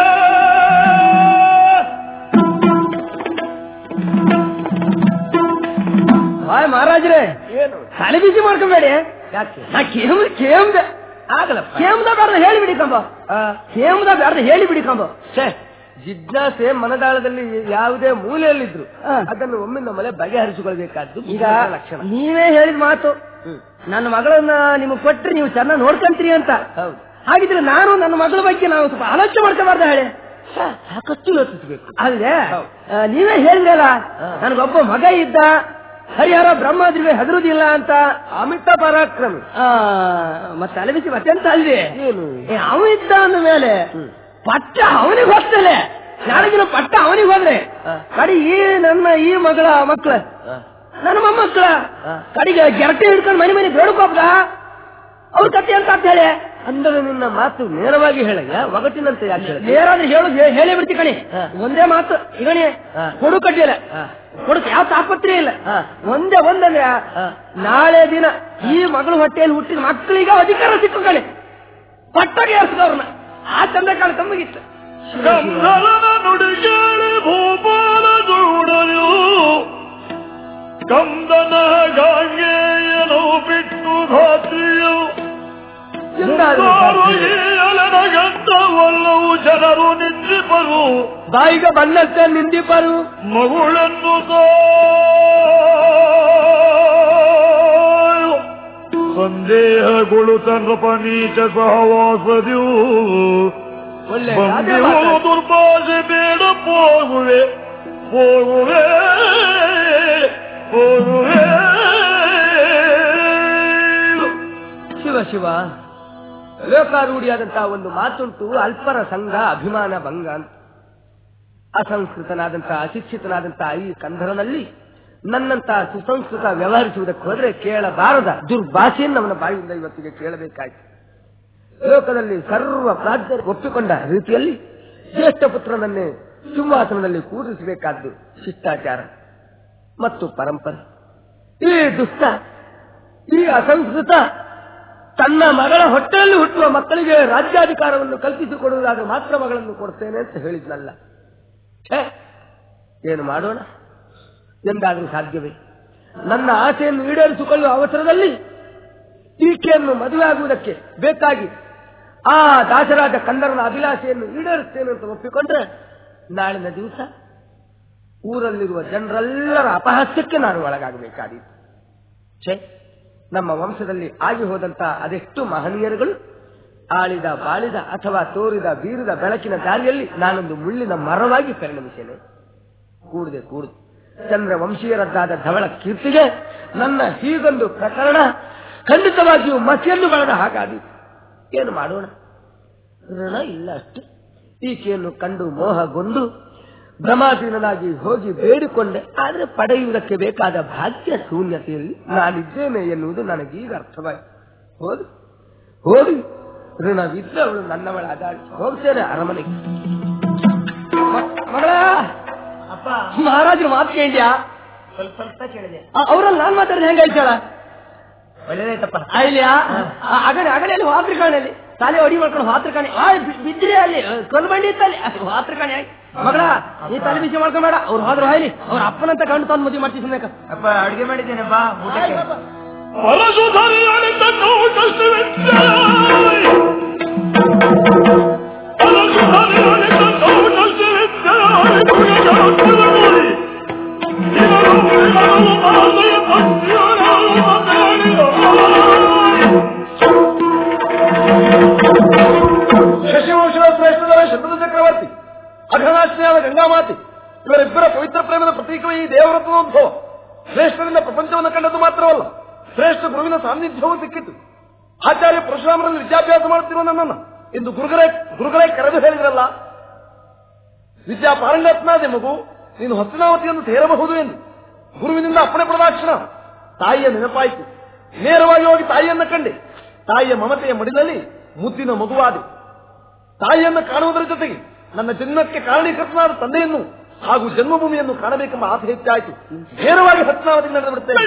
[SPEAKER 4] ಹಾಯ್ ಮಹಾರಾಜ್ರೆ,
[SPEAKER 2] ಏನು
[SPEAKER 4] ತಲೆ ಬಿಸಿ ಮಾಡ್ಕೊಂಬೇಡಿ.
[SPEAKER 2] ಯಾಕೆ
[SPEAKER 4] ನಾ ಕೇಮ್ ಕೇಮ್ದ
[SPEAKER 2] ಆಗಲಪ್ಪ,
[SPEAKER 4] ಕೇಮ್ದ ಬೇಡ ಹೇಳಿ ಬಿಡಿ ಕಂಬ, ಕೇಮ್ದ ಬೇಡ ಹೇಳಿ ಬಿಡಿ ಕಂಬ.
[SPEAKER 2] ಜಿಜ್ಞಾಸೆ ಮನದಾಳದಲ್ಲಿ ಯಾವುದೇ ಮೂಲೆಯಲ್ಲಿದ್ರು ಅದನ್ನು ಒಮ್ಮೆ ನಮ್ಮಲೆ ಬಗೆಹರಿಸಿಕೊಳ್ಬೇಕಾದ್ದು
[SPEAKER 4] ಈಗ
[SPEAKER 2] ಲಕ್ಷಣ.
[SPEAKER 4] ನೀವೇ ಹೇಳಿದ ಮಾತು, ನನ್ನ ಮಗಳನ್ನ ನಿಮಗೆ ಕೊಟ್ರಿ ನೀವು ಚೆನ್ನಾಗಿ ನೋಡ್ಕೊಂತೀರಿ ಅಂತ.
[SPEAKER 2] ಹೌದು,
[SPEAKER 4] ಹಾಗಿದ್ರೆ ನಾನು ನನ್ನ ಮಗಳ ಬಗ್ಗೆ ನಾವು ಸ್ವಲ್ಪ ಆಲೋಚನೆ ಮಾಡ್ಕೋಬಾರ್ದ ಹೇಳಿ.
[SPEAKER 2] ಸಾಕಷ್ಟು ಯೋಚಿಸಬೇಕು.
[SPEAKER 4] ಅಲ್ಲದೆ ನೀವೇ ಹೇಳಿದ್ರಲ್ಲ ನನಗೊಬ್ಬ ಮಗ ಇದ್ದ, ಹರಿಹರ ಬ್ರಹ್ಮಾದ್ರಿಗೆ ಹೆದರುದಿಲ್ಲ ಅಂತ.
[SPEAKER 2] ಅಮಿತ ಪರಾಕ್ರಮಿ.
[SPEAKER 4] ಮತ್ತೆ ಅಲಬಿಸಿ ಮತ್ತೆಂತ ಅಲ್ರಿ,
[SPEAKER 2] ಏನು
[SPEAKER 4] ಅವ ಇದ್ದ ಅಂದ ಮೇಲೆ ಪಟ್ಟ ಅವನಿಗೆ ಹೋಗ್ತಲೆ, ನಾಳೆಗಿನ ಪಟ್ಟ ಅವನಿಗೆ ಹೋದ್ರೆ ಕಡಿ ಈ ನನ್ನ ಈ ಮಗಳ ಮಕ್ಳ ನನ್ನ ಮೊಮ್ಮಕ್ಕಳ ಕಡಿಗೆ ಗೆರಟೆ ಹಿಡ್ಕೊಂಡು ಮನೆ ಮನೆ ಬೇಡ್ಕೋಬ್ದ ಅವ್ರ ಕತೆ ಅಂತ ಅಂತ ಹೇಳಿ.
[SPEAKER 2] ಅಂದ್ರೆ ನಿನ್ನ ಮಾತು ನೇರವಾಗಿ ಹೇಳಯ್ಯ, ಒಗಟಿನಂತೆ ಯಾಕೆ
[SPEAKER 4] ನೇರಾದ್ರೆ ಹೇಳು ಹೇಳಿ ಬಿಡ್ತಿ ಕಣಿ. ಒಂದೇ ಮಾತು ಈಗಣಿ ಕೊಡು ಕಡ್ಡಿಲ್ಲ ಕೊಡುಕ ಯಾವ ತಾಪತ್ರೆ ಇಲ್ಲ. ಒಂದೇ ಒಂದಂದ್ರೆ ನಾಳೆ ದಿನ ಈ ಮಗಳು ಹೊಟ್ಟೆಯಲ್ಲಿ ಹುಟ್ಟಿದ ಮಕ್ಕಳಿಗೆ ಅಧಿಕಾರ ಸಿಕ್ಕು ಕಣಿ, ಪಟ್ಟಾಗಿ ಏರ್ಸಿದವ್ರನ್ನ ಆ ಚಂದ ಕಾಣ ತಮ್ಮಗಿತ್ತು.
[SPEAKER 1] ಕಂದಲನ ನುಡಿಗೇಳಿ ಭೂಪಾಲ ದೂಡಲು ಕಂದನ ಗಾಂಗೆಯನು ಬಿಟ್ಟು ಧಾತ್ರಿಯು ಅಲನಗಂತವಲ್ಲವು ಜನರು ನಿಂದಿಪರು,
[SPEAKER 2] ಬಾಯಿಗೆ ಬಂದಂತೆ ನಿಂದಿಪರು.
[SPEAKER 1] ಮಗುಳನ್ನು ಸಂದೇಹಗಳು ತನ್ನ ನೀಚ ಸಹವಾಸದಿಯು
[SPEAKER 2] ಒಳ್ಳೆ
[SPEAKER 1] ಬಂದಿವು ದುರ್ಭಾಷೆ ಬೇಡ ಹೋಗುವೆ ಹೋಗುವೆ ಹೋಗುವೆ.
[SPEAKER 2] ಶಿವ ಶಿವ, ಲೋಕಾರೂಢಿಯಾದಂತಹ ಒಂದು ಮಾತುಂಟು, ಅಲ್ಪರ ಸಂಘ ಅಭಿಮಾನ ಭಂಗ ಅಂತ. ಅಸಂಸ್ಕೃತನಾದಂತಹ ಅಶಿಕ್ಷಿತನಾದಂತಹ ಈ ಕಂಧರನಲ್ಲಿ ನನ್ನಂತಹ ಸುಸಂಸ್ಕೃತ ವ್ಯವಹರಿಸುವುದಕ್ಕೆ ಹೋದ್ರೆ ಕೇಳಬಾರದ ದುರ್ಭಾಷೆಯನ್ನು ಅವನ ಬಾಯಿಯಿಂದ ಇವತ್ತಿಗೆ ಕೇಳಬೇಕಾಯ್ತು. ಲೋಕದಲ್ಲಿ ಸರ್ವ ಪ್ರಾಜ್ಞರು ಒಪ್ಪಿಕೊಂಡ ರೀತಿಯಲ್ಲಿ ಜ್ಯೇಷ್ಠ ಪುತ್ರನನ್ನೇ ಸಿಂಹಾಸನದಲ್ಲಿ ಕೂರಿಸಬೇಕಾದ್ದು ಶಿಷ್ಟಾಚಾರ ಮತ್ತು ಪರಂಪರೆ. ಈ ದುಷ್ಟ, ಈ ಅಸಂಸ್ಕೃತ ತನ್ನ ಮಗಳ ಹೊಟ್ಟೆಯಲ್ಲಿ ಹುಟ್ಟುವ ಮಕ್ಕಳಿಗೆ ರಾಜ್ಯಾಧಿಕಾರವನ್ನು ಕಲ್ಪಿಸಿಕೊಡುವುದಾದ್ರೆ ಮಾತ್ರ ಮಗಳನ್ನು ಕೊಡ್ತೇನೆ ಅಂತ ಹೇಳಿದ್ನಲ್ಲ. ಏನು ಮಾಡೋಣ ಎಂದಾದರೂ ಸಾಧ್ಯವೇ? ನನ್ನ ಆಸೆಯನ್ನು ಈಡೇರಿಸಿಕೊಳ್ಳುವ ಅವಸರದಲ್ಲಿ ಈಕೆಯನ್ನು ಮದುವೆ ಆಗುವುದಕ್ಕೆ ಬೇಕಾಗಿ ಆ ದಾಸರಾಜ ಕಂದರನ ಅಭಿಲಾಷೆಯನ್ನು ಈಡೇರಿಸ್ತೇನೆ ಅಂತ ಒಪ್ಪಿಕೊಂಡ್ರೆ ನಾಳಿನ ದಿವಸ ಊರಲ್ಲಿರುವ ಜನರೆಲ್ಲರ ಅಪಹಾಸ್ಯಕ್ಕೆ ನಾನು ಒಳಗಾಗಬೇಕಾದೀತು. ಛೇ, ನಮ್ಮ ವಂಶದಲ್ಲಿ ಆಗಿ ಹೋದಂತಹ ಅದೆಷ್ಟು ಮಹನೀಯರುಗಳು ಆಳಿದ ಬಾಳಿದ ಅಥವಾ ತೋರಿದ ಬೀರಿದ ಬೆಳಕಿನ ದಾರಿಯಲ್ಲಿ ನಾನೊಂದು ಮುಳ್ಳಿನ ಮರವಾಗಿ ಪರಿಣಮಿಸೇನೆ. ಕೂಡದೆ ಕೂಡುದು ಚಂದ್ರ ವಂಶೀಯರದ್ದಾದ ಧವಳ ಕೀರ್ತಿಗೆ ನನ್ನ ಹೀಗೊಂದು ಪ್ರಕರಣ ಖಂಡಿತವಾಗಿಯೂ ಮಸಿಯನ್ನು ಬೆಳೆದ ಹಾಗಾದೀತು. ಏನು ಮಾಡೋಣ? ಋಣ ಇಲ್ಲ ಅಷ್ಟೇ. ಈಕೆಯನ್ನು ಕಂಡು ಮೋಹಗೊಂಡು ಭ್ರಮಾಧೀನನಾಗಿ ಹೋಗಿ ಬೇಡಿಕೊಂಡೆ. ಆದ್ರೆ ಪಡೆಯುವುದಕ್ಕೆ ಬೇಕಾದ ಭಾಗ್ಯ ಶೂನ್ಯತೆಯಲ್ಲಿ ನಾನಿದ್ದೇನೆ ಎನ್ನುವುದು ನನಗೀಗ ಅರ್ಥವಾಯಿತು. ಹೋಗಿ ಹೋಗಿ ಋಣವಿದ್ದವಳು ನನ್ನವಳಾದ ಹೋಗ್ತೇನೆ ಅರಮನೆಗೆ.
[SPEAKER 4] ಮಗಳ
[SPEAKER 3] ಅಪ್ಪ
[SPEAKER 4] ಮಹಾರಾಜರು ಮಾತು ಕೇಳಿದ್ಯಾ?
[SPEAKER 3] ಸ್ವಲ್ಪ ಸ್ವಲ್ಪ ಕೇಳಿದೆ.
[SPEAKER 4] ಅವ್ರಲ್ಲಿ ನಾನ್ ಮಾತಾಡಿದ ಹೆಂಗ ಹೇಳ್ತಾಳ?
[SPEAKER 3] ಒಳ್ಳೇದಾಯ್ತಪ್ಪ.
[SPEAKER 4] ಇಲ್ಲಿಯಾ ಅಗಣೆ ಅಗಣೆಯಲ್ಲಿ ಹಾತ್ರ ಕಾಣೆಯಲ್ಲಿ ತಲೆ ಹೊಡಿ ಮಾಡ್ಕೊಂಡು ಹಾತ್ರ ಕಾಣೆ ಆ ಬಿದ್ದರೆ ಅಲ್ಲಿ ಕಲ್ಬಂಡಿ ಇತ್ತಲ್ಲಿ ಹಾತ್ರ ಕಾಣೆ ಆಗಿ. ಮಗಳ ನೀ ತಲೆ ಬಿಸಿ ಮಾಡ್ಕೊಂಬೇಡ, ಅವ್ರು ಹೋದ್ರು ಹಾಯ್ಲಿ, ಅವ್ರ ಅಪ್ಪನಂತ ಕಂಡು ತಂದು ಮದುವೆ ಮಾಡ್ತೀವಿ ಸುಮ್ಮನೆ.
[SPEAKER 3] ಅಪ್ಪ ಅಡಿಗೆ ಮಾಡಿದ್ದೇನಪ್ಪ ಊಟಕ್ಕೆ.
[SPEAKER 1] ಶಶಿವಂಶದ ಶ್ರೇಷ್ಠದರ ಶತದ ಚಕ್ರವರ್ತಿ ಅಘನಾಶ್ರಯಾದ ಗಂಗಾಮಾತಿ ಇವರಿಬ್ಬರ ಪವಿತ್ರ ಪ್ರೇಮದ ಪ್ರತೀಕವೇ ಈ ದೇವರತ್ನೋದ್ಭವ. ಶ್ರೇಷ್ಠರಿಂದ ಪ್ರಪಂಚವನ್ನು ಕಂಡದ್ದು ಮಾತ್ರವಲ್ಲ, ಶ್ರೇಷ್ಠ ಗುರುವಿನ ಸಾನ್ನಿಧ್ಯವೂ ಸಿಕ್ಕಿತು. ಆಚಾರ್ಯ ಪರಶುರಾಮರಲ್ಲಿ ವಿದ್ಯಾಭ್ಯಾಸ ಮಾಡುತ್ತಿರುವ ನನ್ನನ್ನು ಇಂದು ಗುರುಗಳೇ ಗುರುಗಳೇ ಕರೆದು ಹೇಳಿದ್ರಲ್ಲ, ವಿದ್ಯಾ ಪಾರಂಗತ್ನಾದೆ ಮಗು, ನೀನು ಹಸ್ತಿನಾವತಿಯನ್ನು ಸೇರಬಹುದು ಎಂದು ಗುರುವಿನಿಂದ ಅಪ್ಪಣೆ ಪಡೆದಾಕ್ಷಣ ತಾಯಿಯ ನೆನಪಾಯಿತು. ನೇರವಾಗಿ ಹೋಗಿ ತಾಯಿಯನ್ನ ಕಂಡೆ. ತಾಯಿಯ ಮಮತೆಯ ಮಡಿಲಲ್ಲಿ ಮುದ್ದಿನ ಮಗುವಾದೆ. ತಾಯಿಯನ್ನು ಕಾಣುವುದರ ಜೊತೆಗೆ ನನ್ನ ಜನ್ಮಕ್ಕೆ ಕಾರಣೀಕರ್ತನಾದ ತಂದೆಯನ್ನು ಹಾಗೂ ಜನ್ಮಭೂಮಿಯನ್ನು ಕಾಣಬೇಕೆಂಬ ಆಸೆ ಹೆಚ್ಚಾಯಿತು. ನೇರವಾಗಿ ಹಸ್ತಿನಾವತಿ ನಡೆದು ಬಿಡುತ್ತೇನೆ.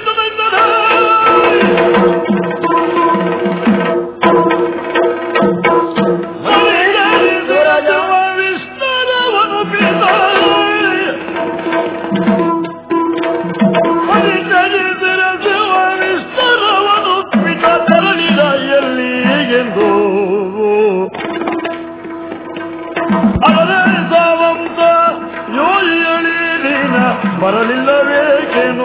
[SPEAKER 1] ಬರಲಿಲ್ಲವೇನು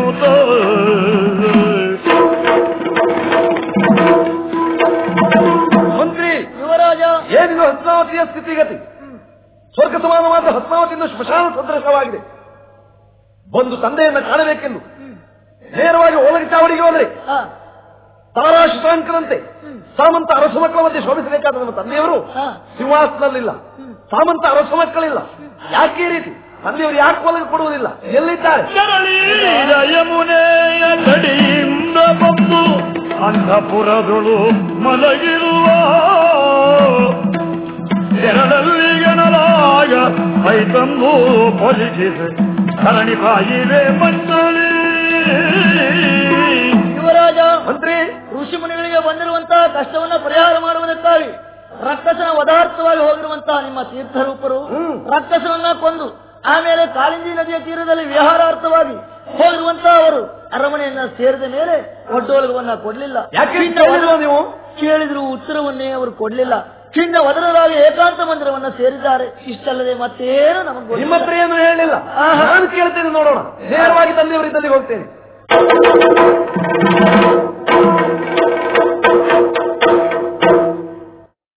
[SPEAKER 1] ಮಂತ್ರಿ ಯುವರಾಜ, ಏನಿದು ಹಸ್ತಿನಾವತಿಯ ಸ್ಥಿತಿಗತಿ? ಸ್ವರ್ಗ ಸಮಾನವಾದ ಹಸ್ತಿನಾವತಿಯಿಂದ ಸ್ಮಶಾನ ಸದೃಶವಾಗಿದೆ. ಬಂದು ತಂದೆಯನ್ನ ಕಾಣಬೇಕೆಂದು ನೇರವಾಗಿ ಒಳಗೆ ಚಾವಡಿಗೆ ಹೋದರೆ ತಾರಾ ಶಶಾಂಕರಂತೆ ಸಾಮಂತ ಅರಸು ಮಕ್ಕಳ ಮಧ್ಯೆ ಶೋಭಿಸಬೇಕಾದ ನಮ್ಮ ತಂದೆಯವರು ಸಿಂಹಾಸನದಲ್ಲಿಲ್ಲ, ಸಾಮಂತ ಅರಸು ಮಕ್ಕಳಿಲ್ಲ. ಯಾಕೆ ಈ ರೀತಿ? ತಂದೆಯವರು ಯಾಕೆ ಒಳಗೆ ಕೊಡುವುದಿಲ್ಲ? ಎಲ್ಲಿದ್ದಾರೆ?
[SPEAKER 5] ಯಮುನೆಯ ಕಡೆಯಿಂದ ಬಂದು ಅಂತಃಪುರಗಳು ಮಲಗಿರುವ ಎರಡಲ್ಲಿ ಗಣರಾಗ ಐತಂದು ಪೊಲಿಸಿದೆ ಧರಣಿ ಕಾಯಿದೆ ಮಂಡಳಿ.
[SPEAKER 4] ಯುವರಾಜ,
[SPEAKER 1] ಮಂತ್ರಿ,
[SPEAKER 4] ಋಷಿ ಮುನಿಗಳಿಗೆ ಬಂದಿರುವಂತಹ ಕಷ್ಟವನ್ನ ಪರಿಹಾರ ಮಾಡುವುದಕ್ಕಾಗಿ ರಕ್ಕಸನ ವಧಾರ್ಥವಾಗಿ ಹೋಗಿರುವಂತಹ ನಿಮ್ಮ ತೀರ್ಥರೂಪರು ರಕ್ಕಸನನ್ನ ಕೊಂದು ಆಮೇಲೆ ಕಾಳಿಂದಿ ನದಿಯ ತೀರದಲ್ಲಿ ವಿಹಾರಾರ್ಥವಾಗಿ ಹೋಗಿರುವಂತಹ ಅವರು ಅರಮನೆಯನ್ನ ಸೇರಿದ ಮೇಲೆ ಒಡ್ಡೋಲಗವನ್ನ ಕೊಡ್ಲಿಲ್ಲ.
[SPEAKER 1] ಯಾಕೆ ನೀವು
[SPEAKER 4] ಕೇಳಿದ್ರು ಉತ್ತರವನ್ನೇ ಅವರು ಕೊಡ್ಲಿಲ್ಲ. ಚಿನ್ನ ವದನರಾಗಿ ಏಕಾಂತ ಮಂದಿರವನ್ನ ಸೇರಿದ್ದಾರೆ. ಇಷ್ಟಲ್ಲದೆ ಮತ್ತೇನು ನಮಗೆ
[SPEAKER 1] ನಿಮ್ಮ ಹತ್ರ ಏನು ಹೇಳಿಲ್ಲ. ನಾನು ಕೇಳ್ತೇನೆ, ನೋಡೋಣ. ನೇರವಾಗಿ ತಂದೆಯವರಿದ್ದಲ್ಲಿ ಹೋಗ್ತೇನೆ.